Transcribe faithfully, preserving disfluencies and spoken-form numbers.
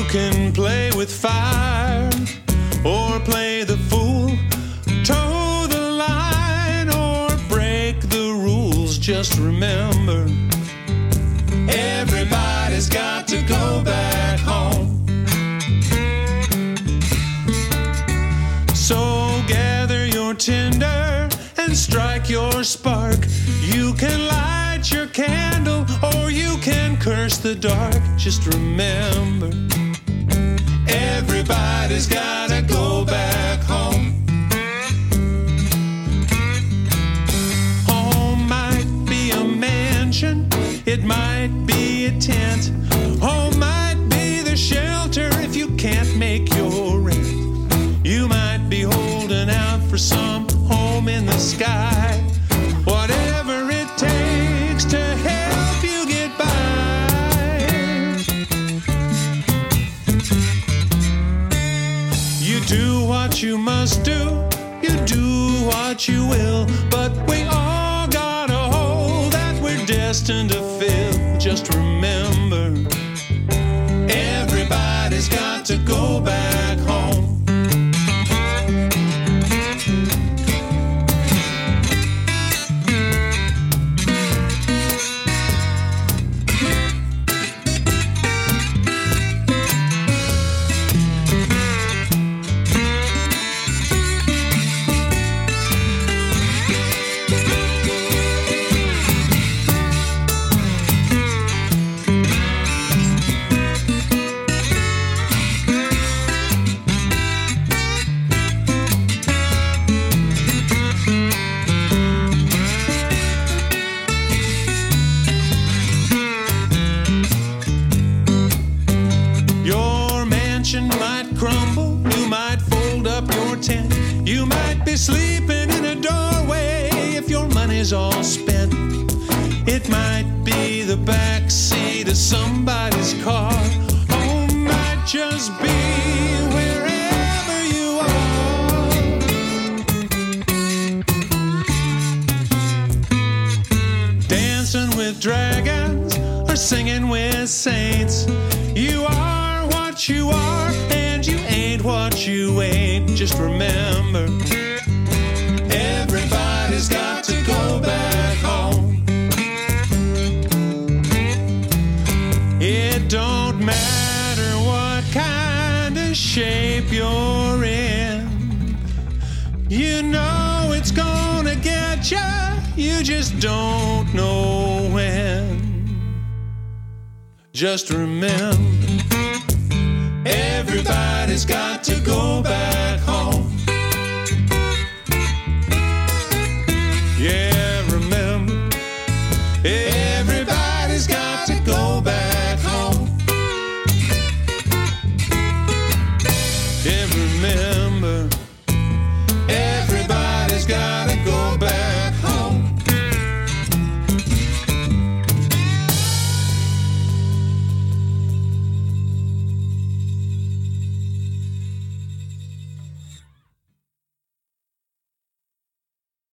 can play with fire or play the fool, toe the line or break the rules. Just remember, everybody's got to go back home. So gather your tinder and strike your spark. You can light your candle or you can curse the dark. Just remember, everybody's gotta go back home. Home might be a mansion, it might be a tent. Home might be the shelter if you can't make your rent. You might be holding out for some home in the sky. Whatever it takes to help you get by. You do what you must do, you do what you will, but we all got a hole that we're destined to fill. Just remember, everybody's got to go back home. You might be sleeping in a doorway if your money's all spent. It might be the back seat of somebody's car. Home might just be wherever you are. Dancing with dragons or singing with saints. You are what you are and you ain't what you ain't. Just remember, everybody's got to go back home. It don't matter what kind of shape you're in. You know it's gonna get ya, you just don't know when. Just remember, everybody's got to go back.